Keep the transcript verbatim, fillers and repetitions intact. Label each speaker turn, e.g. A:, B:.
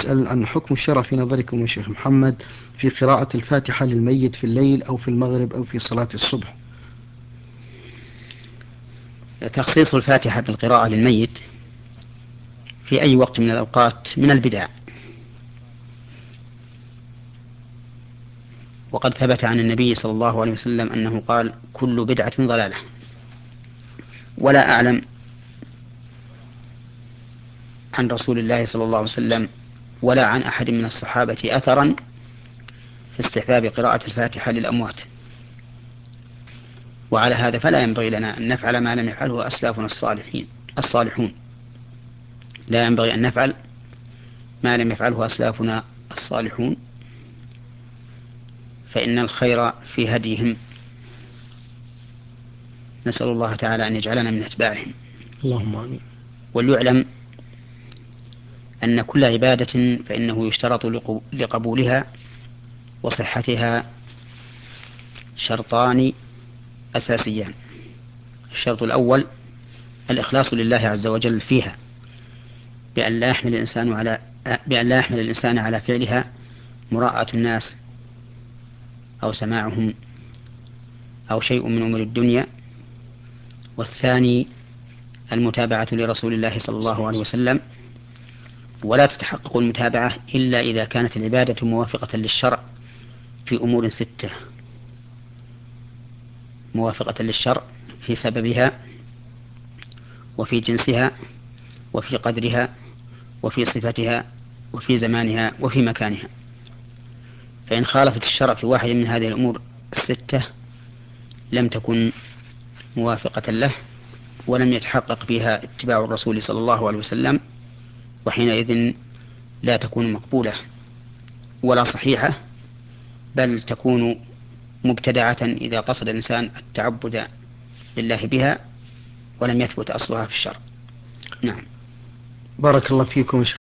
A: يسأل عن حكم الشرع في نظركم يا شيخ محمد في قراءة الفاتحة للميت في الليل أو في المغرب أو في صلاة الصبح.
B: تخصيص الفاتحة بالقراءة للميت في أي وقت من الأوقات من البدع، وقد ثبت عن النبي صلى الله عليه وسلم أنه قال: كل بدعة ضلالة. ولا أعلم عن رسول الله صلى الله عليه وسلم ولا عن أحد من الصحابة أثرا في استحباب قراءة الفاتحة للأموات. وعلى هذا فلا ينبغي لنا أن نفعل ما لم يفعله أسلافنا الصالحين الصالحون لا ينبغي أن نفعل ما لم يفعله أسلافنا الصالحون، فإن الخير في هديهم. نسأل الله تعالى أن يجعلنا من أتباعهم.
A: اللهم آمين.
B: وليعلم أن كل عبادة فإنه يشترط لقبولها وصحتها شرطان أساسيان. الشرط الأول الإخلاص لله عز وجل فيها، بأن لا يحمل الإنسان على بأن لا يحمل الإنسان على فعلها مراءة الناس أو سماعهم أو شيء من أمور الدنيا. والثاني المتابعة لرسول الله صلى الله عليه وسلم، ولا تتحقق المتابعة إلا إذا كانت العبادة موافقة للشرع في أمور ستة: موافقة للشرع في سببها، وفي جنسها، وفي قدرها، وفي صفتها، وفي زمانها، وفي مكانها. فإن خالفت الشرع في واحد من هذه الأمور الستة لم تكن موافقة له، ولم يتحقق فيها اتباع الرسول صلى الله عليه وسلم، وحينئذ لا تكون مقبولة ولا صحيحة، بل تكون مبتدعة إذا قصد الإنسان التعبد لله بها ولم يثبت أصلها في الشرع. نعم.
A: بارك الله فيكم.